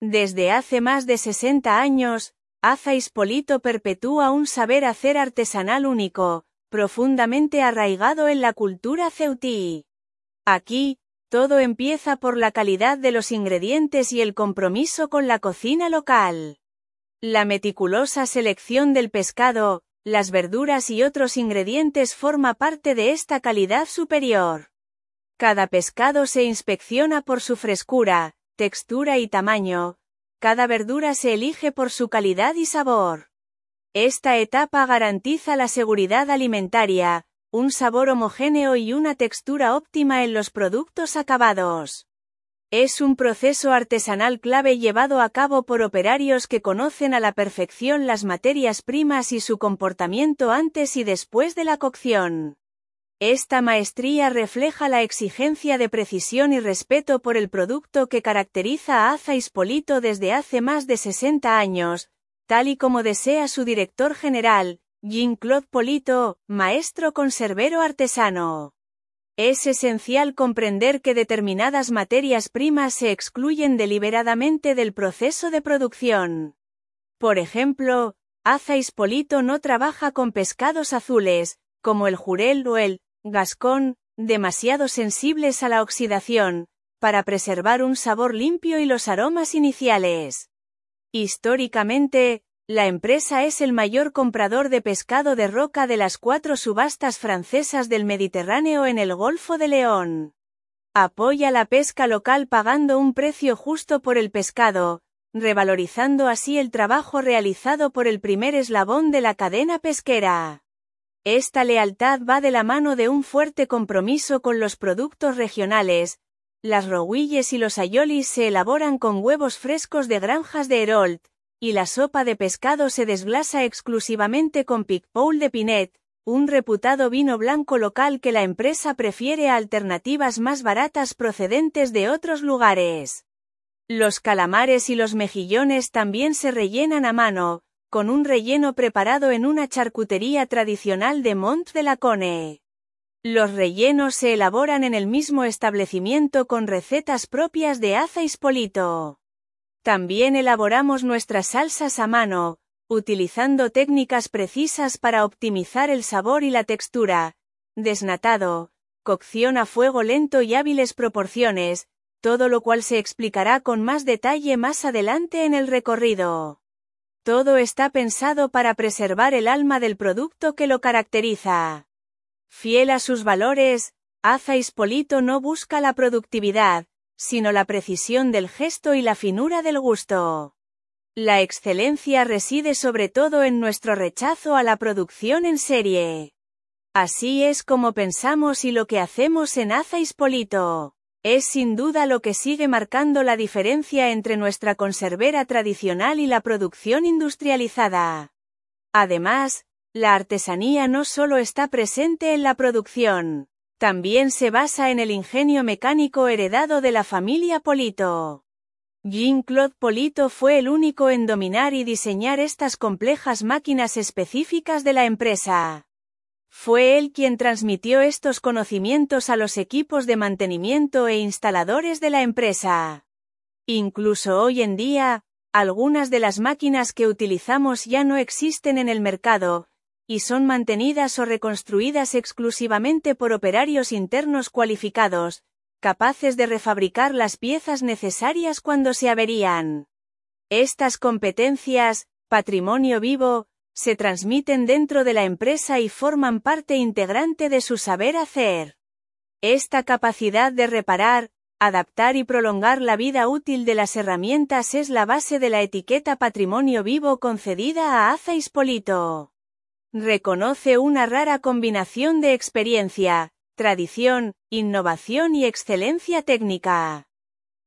Desde hace más de 60 años, Aza Hispolito perpetúa un saber hacer artesanal único, profundamente arraigado en la cultura ceutí. Aquí, todo empieza por la calidad de los ingredientes y el compromiso con la cocina local. La meticulosa selección del pescado, las verduras y otros ingredientes forma parte de esta calidad superior. Cada pescado se inspecciona por su frescura, textura y tamaño. Cada verdura se elige por su calidad y sabor. Esta etapa garantiza la seguridad alimentaria, un sabor homogéneo y una textura óptima en los productos acabados. Es un proceso artesanal clave llevado a cabo por operarios que conocen a la perfección las materias primas y su comportamiento antes y después de la cocción. Esta maestría refleja la exigencia de precisión y respeto por el producto que caracteriza a Aza Hispolito desde hace más de 60 años, tal y como desea su director general, Jean-Claude Polito, maestro conservero artesano. Es esencial comprender que determinadas materias primas se excluyen deliberadamente del proceso de producción. Por ejemplo, Aza Hispolito no trabaja con pescados azules, como el jurel o el gascón, demasiado sensibles a la oxidación, para preservar un sabor limpio y los aromas iniciales. Históricamente, la empresa es el mayor comprador de pescado de roca de las 4 subastas francesas del Mediterráneo en el Golfo de León. Apoya la pesca local pagando un precio justo por el pescado, revalorizando así el trabajo realizado por el primer eslabón de la cadena pesquera. Esta lealtad va de la mano de un fuerte compromiso con los productos regionales. Las roguilles y los ayolis se elaboran con huevos frescos de granjas de Herold, y la sopa de pescado se desglasa exclusivamente con Picpoul de Pinet, un reputado vino blanco local que la empresa prefiere a alternativas más baratas procedentes de otros lugares. Los calamares y los mejillones también se rellenan a mano, con un relleno preparado en una charcutería tradicional de Mont de la Cone. Los rellenos se elaboran en el mismo establecimiento con recetas propias de Aza Hispolito. También elaboramos nuestras salsas a mano, utilizando técnicas precisas para optimizar el sabor y la textura, desnatado, cocción a fuego lento y hábiles proporciones, todo lo cual se explicará con más detalle más adelante en el recorrido. Todo está pensado para preservar el alma del producto que lo caracteriza. Fiel a sus valores, Aza Hispolito no busca la productividad, sino la precisión del gesto y la finura del gusto. La excelencia reside sobre todo en nuestro rechazo a la producción en serie. Así es como pensamos y lo que hacemos en Aza Hispolito. Es sin duda lo que sigue marcando la diferencia entre nuestra conservera tradicional y la producción industrializada. Además, la artesanía no solo está presente en la producción, también se basa en el ingenio mecánico heredado de la familia Polito. Jean-Claude Polito fue el único en dominar y diseñar estas complejas máquinas específicas de la empresa. Fue él quien transmitió estos conocimientos a los equipos de mantenimiento e instaladores de la empresa. Incluso hoy en día, algunas de las máquinas que utilizamos ya no existen en el mercado, y son mantenidas o reconstruidas exclusivamente por operarios internos cualificados, capaces de refabricar las piezas necesarias cuando se averían. Estas competencias, patrimonio vivo, se transmiten dentro de la empresa y forman parte integrante de su saber hacer. Esta capacidad de reparar, adaptar y prolongar la vida útil de las herramientas es la base de la etiqueta Patrimonio Vivo concedida a Aza Hispolito. Reconoce una rara combinación de experiencia, tradición, innovación y excelencia técnica.